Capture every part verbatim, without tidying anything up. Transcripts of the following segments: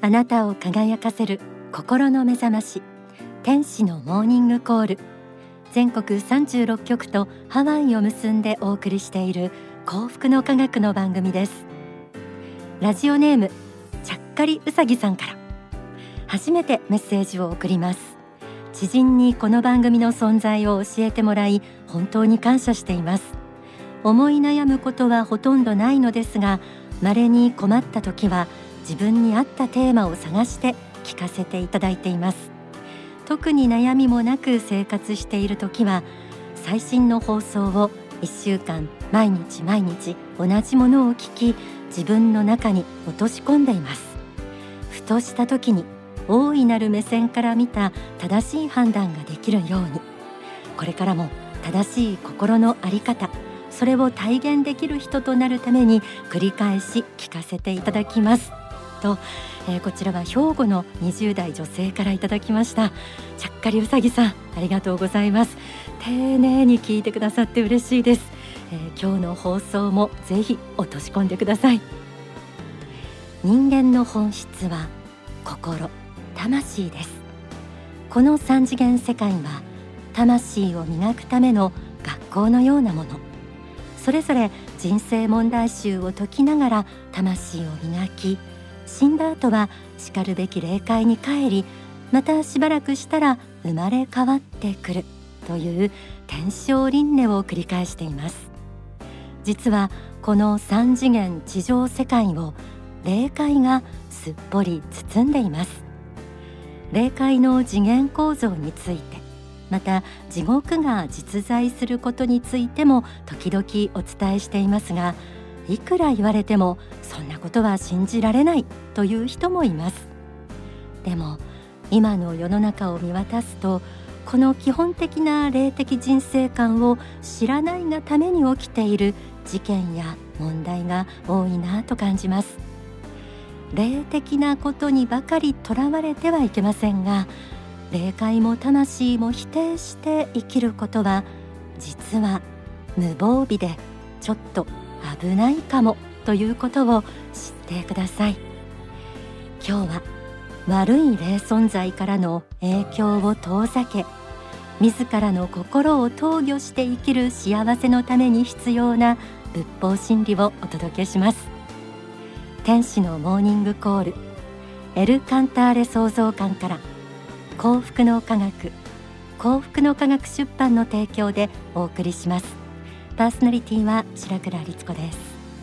あなたを輝かせる心の目覚まし、天使のモーニングコール。全国さんじゅうろっきょくとハワイを結んでお送りしている幸福の科学の番組です。ラジオネームちゃっかりうさぎさんから初めてメッセージを送ります。知人にこの番組の存在を教えてもらい、本当に感謝しています。思い悩むことはほとんどないのですが、稀に困った時は自分に合ったテーマを探して聞かせていただいています。特に悩みもなく生活している時は、最新の放送をいっしゅうかん毎日毎日同じものを聞き、自分の中に落とし込んでいます。ふとした時に大いなる目線から見た正しい判断ができるように、これからも正しい心の在り方、それを体現できる人となるために繰り返し聞かせていただきますと、えー、こちらは兵庫のにじゅうだい女性からいただきました。ちゃっかりうさぎさん、ありがとうございます。丁寧に聞いてくださって嬉しいです。えー、今日の放送もぜひ落とし込んでください。人間の本質は心、魂です。この三次元世界は魂を磨くための学校のようなもの。それぞれ人生問題集を解きながら魂を磨き、死んだ後はしかるべき霊界に帰り、またしばらくしたら生まれ変わってくるという天正輪廻を繰り返しています。実はこの三次元地上世界を霊界がすっぽり包んでいます。霊界の次元構造について、また地獄が実在することについても時々お伝えしていますが、いくら言われてもそんなことは信じられないという人もいます。でも今の世の中を見渡すと、この基本的な霊的人生観を知らないがために起きている事件や問題が多いなと感じます。霊的なことにばかりとらわれてはいけませんが、霊界も魂も否定して生きることは実は無防備でちょっと危ないかもということを知ってください。今日は悪い霊存在からの影響を遠ざけ、自らの心を投与して生きる幸せのために必要な仏法真理をお届けします。天使のモーニングコール、エル・カンターレ創造館から幸福の科学、幸福の科学出版の提供でお送りします。パーソナリティは白倉律子です。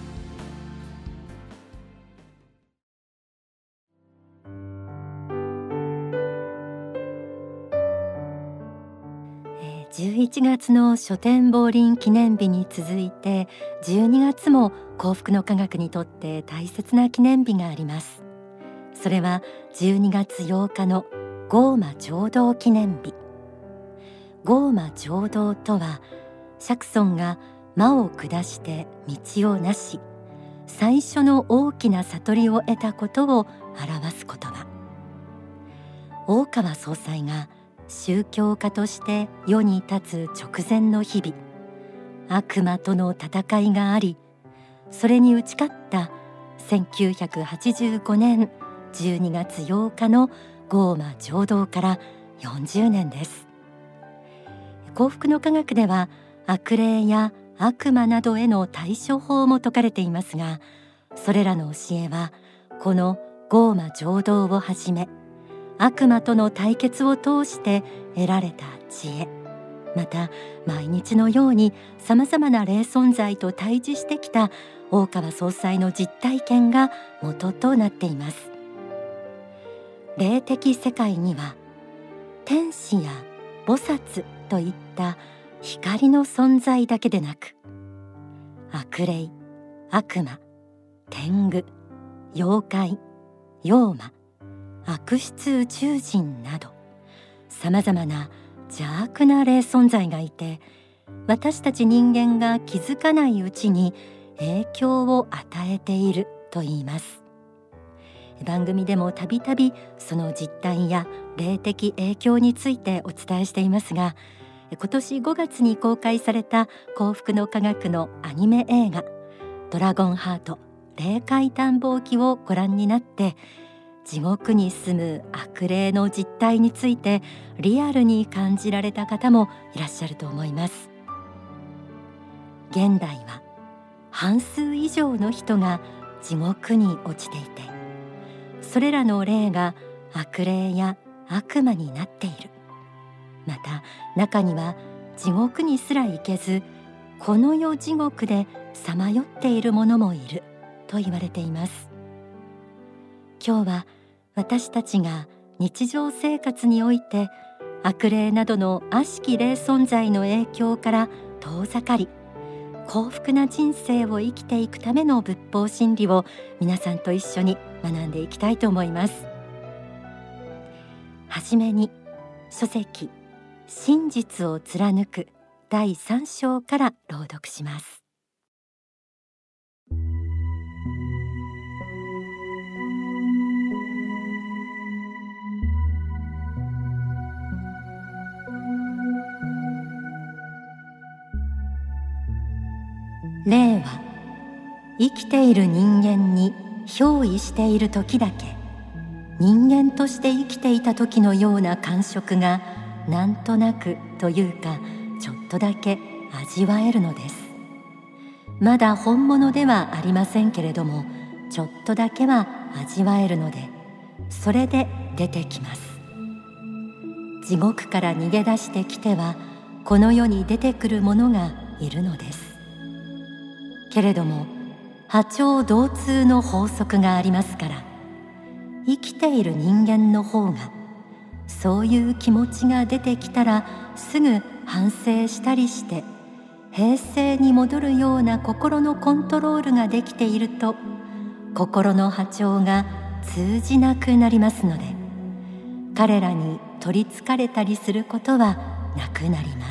じゅういちがつの書店亡林記念日に続いて、じゅうにがつも幸福の科学にとって大切な記念日があります。それはじゅうにがつようかのゴーマ浄土記念日。ゴーマ浄土とは、釈尊が魔を下して道をなし、最初の大きな悟りを得たことを表す言葉。大川総裁が宗教家として世に立つ直前の日々、悪魔との戦いがあり、それに打ち勝ったせんきゅうひゃくはちじゅうごねんじゅうにがつようかのゴーマ浄土からよんじゅうねんです。幸福の科学では悪霊や悪魔などへの対処法も説かれていますが、それらの教えはこのゴーマ浄土をはじめ、悪魔との対決を通して得られた知恵、また毎日のようにさまざまな霊存在と対峙してきた大川総裁の実体験が元となっています。霊的世界には天使や菩薩といった光の存在だけでなく、悪霊、悪魔、天狗、妖怪、妖魔、悪質宇宙人など、さまざまな邪悪な霊存在がいて、私たち人間が気づかないうちに影響を与えていると言います。番組でもたびたびその実態や霊的影響についてお伝えしていますが、今年ごがつに公開された幸福の科学のアニメ映画ドラゴンハート霊界探訪記をご覧になって、 地獄に住む悪霊の実態についてリアルに感じられた方もいらっしゃると思います。現代は半数以上の人が地獄に落ちていて、それらの霊が悪霊や悪魔になっている。また中には地獄にすら行けず、この世地獄でさまよっている者もいると言われています。今日は私たちが日常生活において悪霊などの悪しき霊存在の影響から遠ざかり、幸福な人生を生きていくための仏法真理を皆さんと一緒に学んでいきたいと思います。はじめに書籍真実を貫くだいさん章から朗読します。霊は生きている人間に憑依している時だけ、人間として生きていた時のような感触がなんとなくというかちょっとだけ味わえるのです。まだ本物ではありませんけれども、ちょっとだけは味わえるので、それで出てきます。地獄から逃げ出してきてはこの世に出てくるものがいるのです。けれども波長同通の法則がありますから、生きている人間の方がそういう気持ちが出てきたらすぐ反省したりして、平静に戻るような心のコントロールができていると、心の波長が通じなくなりますので、彼らに取りつかれたりすることはなくなります。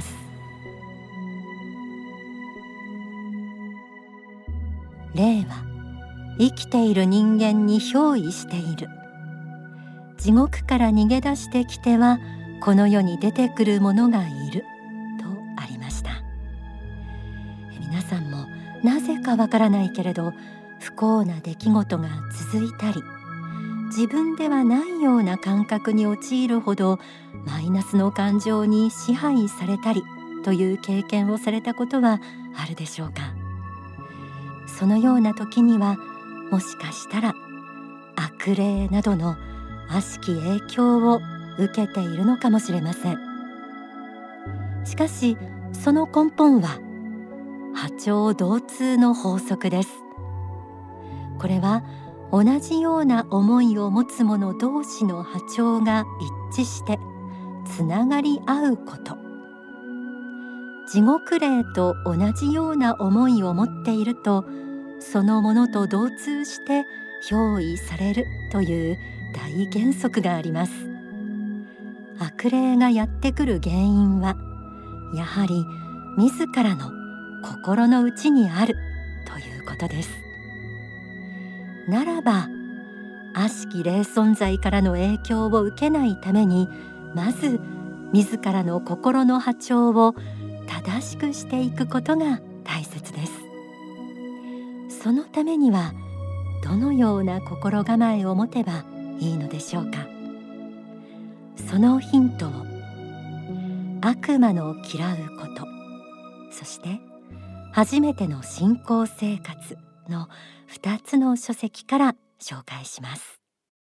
霊は生きている人間に憑依している。地獄から逃げ出してきてはこの世に出てくるものがいるとありました。皆さんもなぜかわからないけれど不幸な出来事が続いたり、自分ではないような感覚に陥るほどマイナスの感情に支配されたりという経験をされたことはあるでしょうか。そのような時にはもしかしたら悪霊などの悪しき影響を受けているのかもしれません。しかしその根本は波長同通の法則です。これは同じような思いを持つ者同士の波長が一致してつながり合うこと。地獄霊と同じような思いを持っていると、そのものと同通して憑依されるという大原則があります。悪霊がやってくる原因はやはり自らの心の内にあるということです。ならば悪しき霊存在からの影響を受けないために、まず自らの心の波長を正しくしていくことが大切です。そのためにはどのような心構えを持てばいいのでしょうか。そのヒントを悪魔の嫌うこと、そして初めての信仰生活のふたつの書籍から紹介します。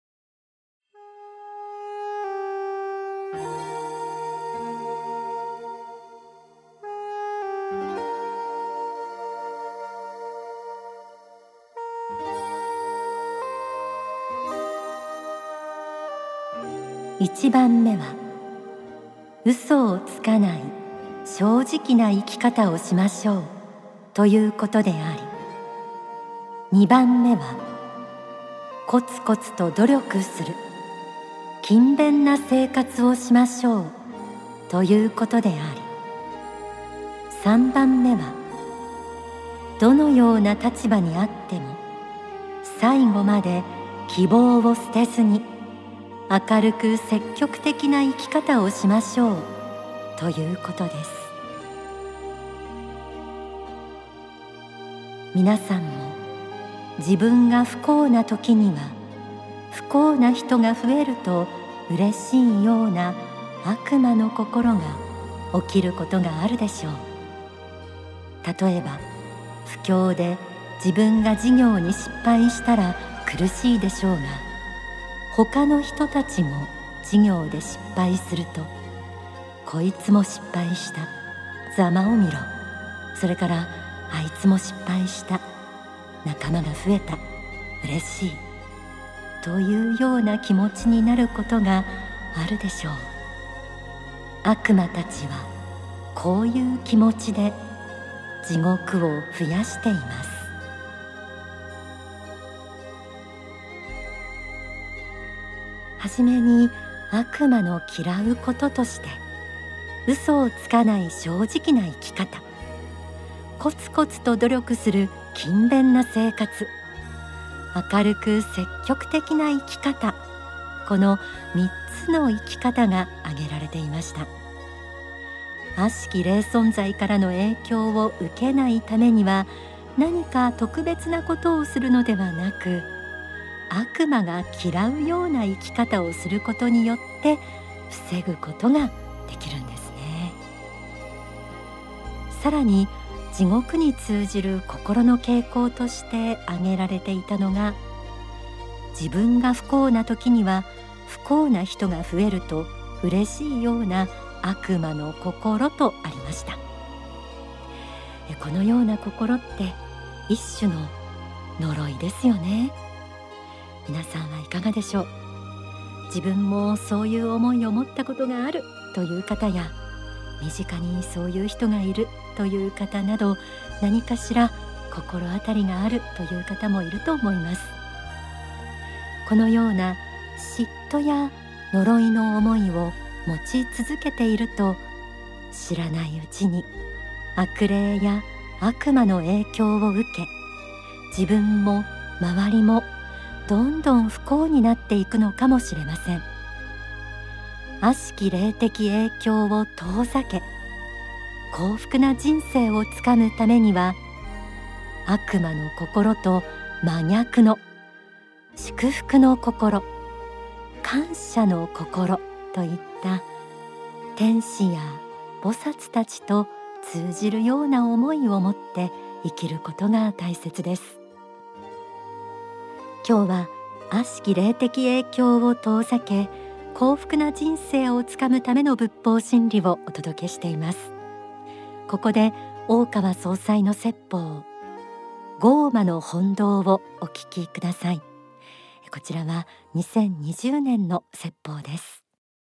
いちばんめは嘘をつかない正直な生き方をしましょうということであり、にばんめはコツコツと努力する勤勉な生活をしましょうということであり、さんばんめはどのような立場にあっても最後まで希望を捨てずに明るく積極的な生き方をしましょうということです。皆さんも自分が不幸な時には不幸な人が増えると嬉しいような悪魔の心が起きることがあるでしょう。例えば不況で自分が事業に失敗したら苦しいでしょうが、他の人たちも事業で失敗すると、こいつも失敗した、ざまを見ろ、それからあいつも失敗した、仲間が増えた、嬉しいというような気持ちになることがあるでしょう。悪魔たちはこういう気持ちで地獄を増やしています。はじめに悪魔の嫌うこととして、嘘をつかない正直な生き方、コツコツと努力する勤勉な生活、明るく積極的な生き方、このみっつの生き方が挙げられていました。悪しき霊存在からの影響を受けないためには、何か特別なことをするのではなく、悪魔が嫌うような生き方をすることによって防ぐことができるんですね。さらに地獄に通じる心の傾向として挙げられていたのが、自分が不幸な時には不幸な人が増えると嬉しいような悪魔の心とありました。このような心って一種の呪いですよね。皆さんはいかがでしょう。自分もそういう思いを持ったことがあるという方や、身近にそういう人がいるという方など、何かしら心当たりがあるという方もいると思います。このような嫉妬や呪いの思いを持ち続けていると、知らないうちに悪霊や悪魔の影響を受け、自分も周りもどんどん不幸になっていくのかもしれません。悪しき霊的影響を遠ざけ、幸福な人生をつかむためには、悪魔の心と真逆の祝福の心、感謝の心といった天使や菩薩たちと通じるような思いを持って生きることが大切です。今日は悪しき霊的影響を遠ざけ、幸福な人生をつかむための仏法真理をお届けしています。ここで大川総裁の説法、ゴーマの本道をお聞きください。こちらはにせんにじゅうねんの説法です。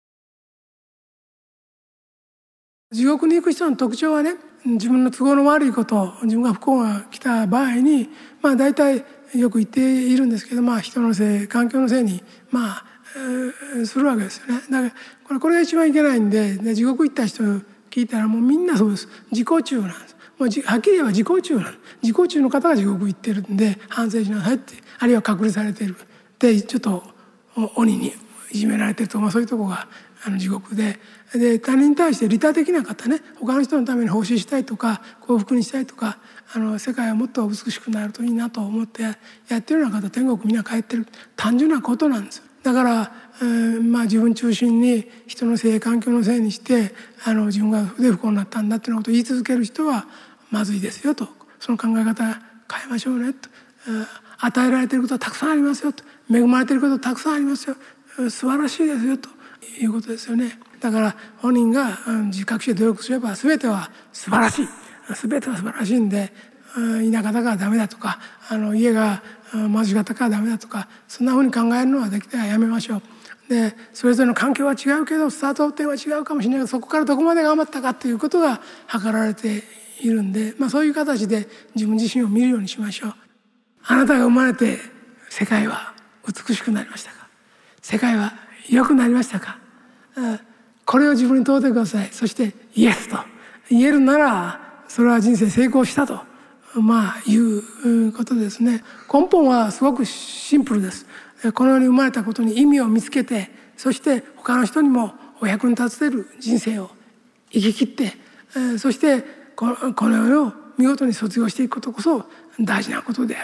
地獄に行く人の特徴はね、自分の都合の悪いこと、自分が不幸が来た場合に、まあ大体よく言っているんですけど、まあ人のせい、環境のせいにまあ、えー、するわけですよね。だからこれこれが一番いけないんで、で地獄行った人聞いたらもうみんなそうです。自己中なんです。もうはっきり言えば自己中なんです。自己中の方が地獄行ってるんで反省しなさいって、あるいは隔離されているで、ちょっと鬼にいじめられてるとか、まあ、そういうとこがあの地獄で、で他人に対して利他的な方ね、他の人のために奉仕したいとか幸福にしたいとか、あの世界はもっと美しくなるといいなと思ってやってるような方、天国みんな帰ってる、単純なことなんですよ。だから、えーまあ、自分中心に人のせい、環境のせいにしてあの自分が不幸になったんだっていうことを言い続ける人はまずいですよと。その考え方変えましょうねと。与えられていることはたくさんありますよと。恵まれていることはたくさんありますよ。素晴らしいですよということですよね。だから本人が自覚して努力すれば全ては素晴らしい、全ては素晴らしいんで、田舎だからダメだとか、あの家が貧しかったからダメだとか、そんなふうに考えるのはできたらやめましょう。でそれぞれの環境は違うけどスタート点は違うかもしれないけど、そこからどこまで頑張ったかということが図られているんで、まあ、そういう形で自分自身を見るようにしましょう。あなたが生まれて世界は美しくなりましたか？世界は良くなりましたか？これを自分に問うてください。そしてイエスと言えるなら、それは人生成功したとまあいうことですね。根本はすごくシンプルです。この世に生まれたことに意味を見つけて、そして他の人にもお役に立てる人生を生き切って、そしてこの世を見事に卒業していくことこそ大事なことである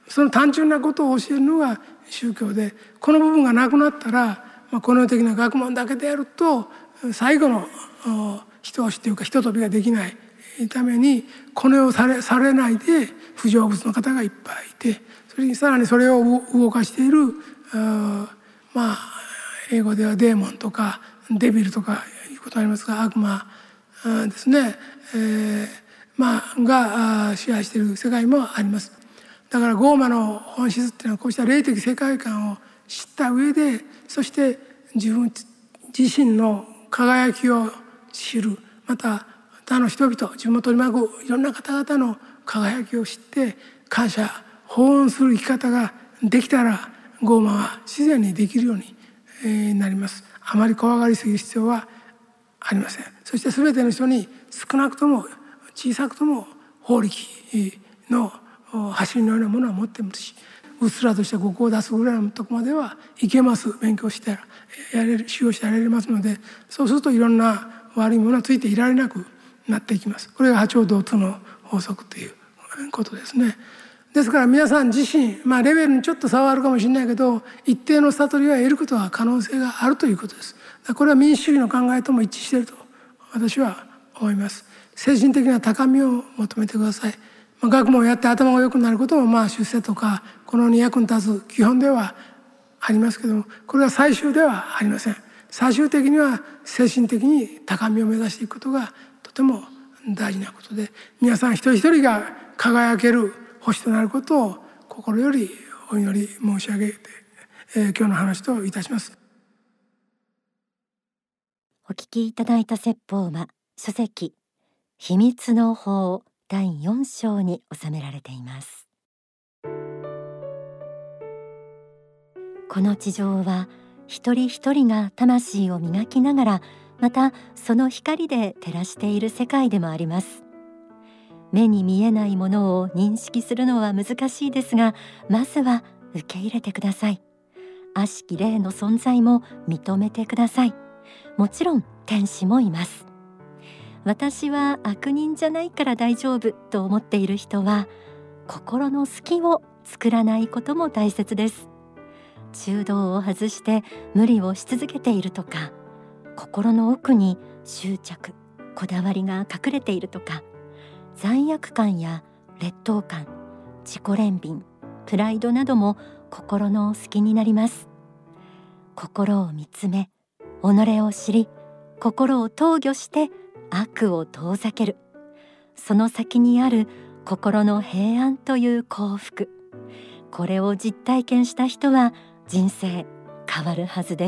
その単純なことを教えるのが宗教で、この部分がなくなったら、まあ、この世的な学問だけでやると最後の人押しというか人飛びができないために、この世をされ、されないで不成仏の方がいっぱいいて、それにさらにそれを動かしている、まあ英語ではデーモンとかデビルとかいうことがありますが、悪魔ですね、えー、まあが支配している世界もあります。だからゴーマの本質っていうのは、こうした霊的世界観を知った上で、そして自分自身の輝きを知る、また他の人々、自分を取り巻くいろんな方々の輝きを知って感謝報恩する生き方ができたら、ゴーマは自然にできるようになります。あまり怖がりすぎる必要はありません。そして全ての人に少なくとも小さくとも法力の走りのようなものは持ってますし、うっすらとした語を出すぐらいのとこまではいけます。勉強してやれる、修行してやれますので、そうするといろんな悪いものはついていられなくなっていきます。これが八丁道通の法則ということですね。ですから皆さん自身、まあレベルにちょっと差はあるかもしれないけど、一定の悟りは得ることは可能性があるということです。これは民主主義の考えとも一致していると私は思います。精神的な高みを求めてください。まあ、学問をやって頭が良くなることも、まあ出世とかこの世に役に立つ基本ではありますけども、これは最終ではありません。最終的には精神的に高みを目指していくことがとても大事なことで、皆さん一人一人が輝ける星となることを心よりお祈り申し上げて、えー、今日の話といたします。 お聞きいただいた説法は書籍秘密の法だいよん章に収められています。この地上は一人一人が魂を磨きながら、またその光で照らしている世界でもあります。目に見えないものを認識するのは難しいですが、まずは受け入れてください。悪しき霊の存在も認めてください。もちろん天使もいます。私は悪人じゃないから大丈夫と思っている人は、心の隙を作らないことも大切です。中道を外して無理をし続けているとか、心の奥に執着、こだわりが隠れているとか、罪悪感や劣等感、自己憐憫、プライドなども心の隙になります。心を見つめ、己を知り、心を投御して悪を遠ざける。その先にある心の平安という幸福、これを実体験した人は人生変わるはずです。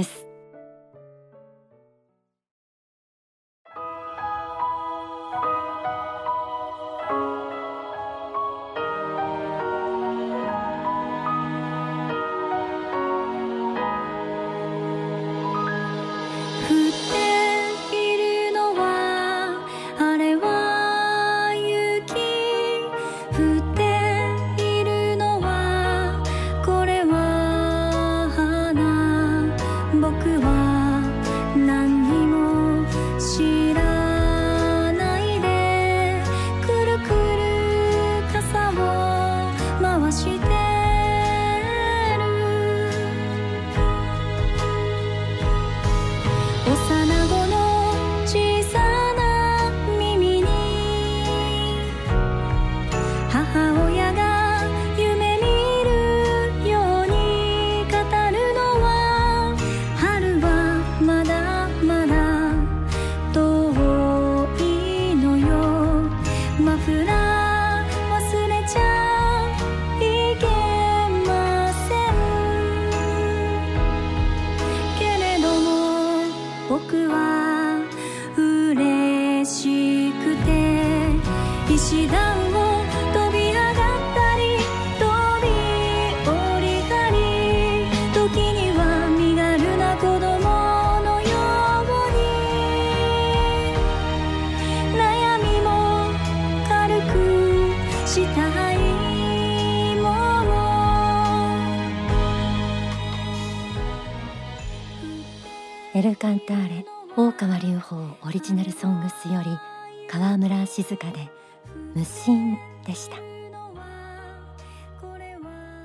石段を飛び上がったり飛び降りたり、時には身軽な子供のように悩みも軽くしたいもの。 エルカンターレ大川隆法オリジナルソングスより川村静香で無心でした。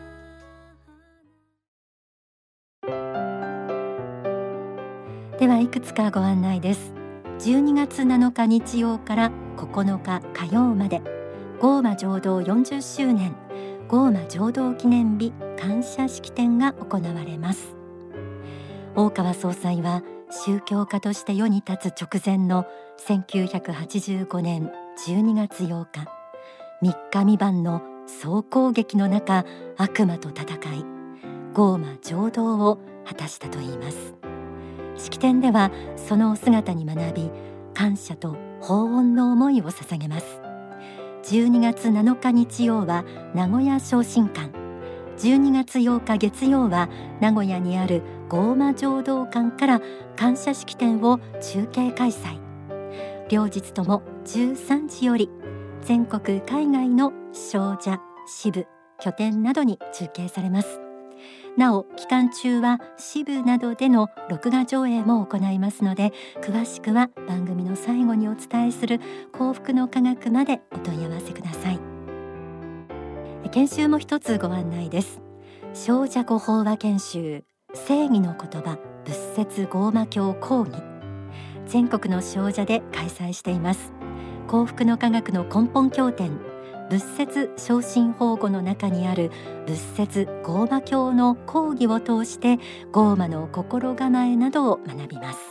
くつかご案内です。じゅうにがつなのか日曜からここのか火曜まで、ゴーマ浄土よんじゅっしゅうねんゴーマ浄土記念日感謝式典が行われます。大川総裁は宗教家として世に立つ直前のせんきゅうひゃくはちじゅうごねんじゅうにがつようか、みっかみばんの総攻撃の中、悪魔と戦いゴーマ浄土を果たしたといいます。式典ではそのお姿に学び、感謝と奉恩の思いを捧げます。じゅうにがつなのか日曜は名古屋昇進館、じゅうにがつようか月曜は名古屋にあるゴーマ浄土館から感謝式典を中継開催。両日ともじゅうさんじより全国海外の商社、支部、拠点などに中継されます。なお期間中は支部などでの録画上映も行いますので、詳しくは番組の最後にお伝えする幸福の科学までお問い合わせください。研修も一つご案内です。精舎法話研修、正義の言葉仏説ゴーマ教講義、全国の精舎で開催しています。幸福の科学の根本経典仏説昇進法語の中にある仏説ゴーマ教の講義を通してゴーマの心構えなどを学びます。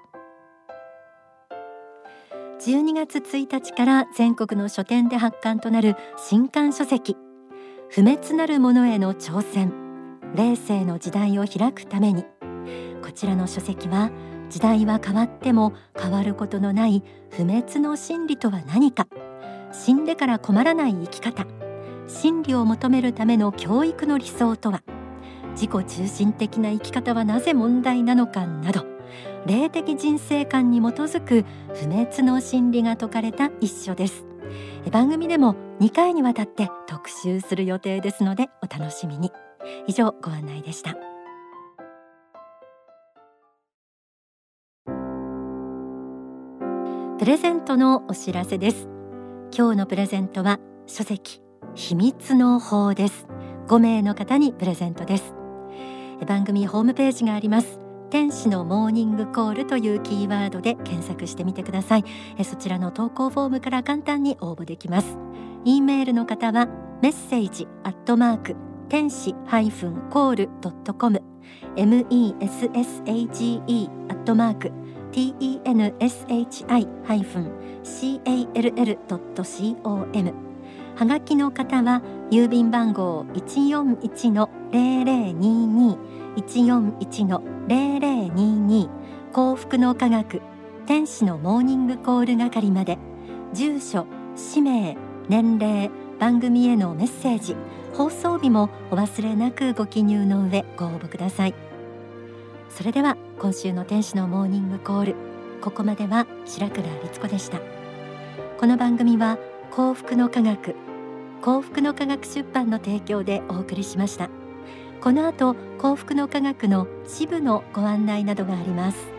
じゅうにがつついたちから全国の書店で発刊となる新刊書籍、不滅なるものへの挑戦、霊世の時代を開くために。こちらの書籍は、時代は変わっても変わることのない不滅の真理とは何か、死んでから困らない生き方、真理を求めるための教育の理想とは、自己中心的な生き方はなぜ問題なのかなど、霊的人生観に基づく不滅の真理が説かれた一書です。番組でもにかいにわたって特集する予定ですのでお楽しみに。以上、ご案内でした。プレゼントのお知らせです。今日のプレゼントは書籍秘密の法です。ごめいの方にプレゼントです。番組ホームページがあります。天使のモーニングコールというキーワードで検索してみてください。そちらの投稿フォームから簡単に応募できます。 E メールの方はメッセージアットマーク天使ハイフンコールドットコム メッセージアットマーク テンシーハイフンコールドットコム。 はがきの方は郵便番号 いちよんいちのゼロゼロにに いちよんいちのゼロゼロにに 幸福の科学天使のモーニングコール係まで、住所、氏名、年齢、番組へのメッセージ、放送日もお忘れなくご記入の上ご応募ください。それでは今週の天使のモーニングコール、ここまでは白倉律子でした。この番組は幸福の科学幸福の科学出版の提供でお送りしました。この後、幸福の科学の支部のご案内などがあります。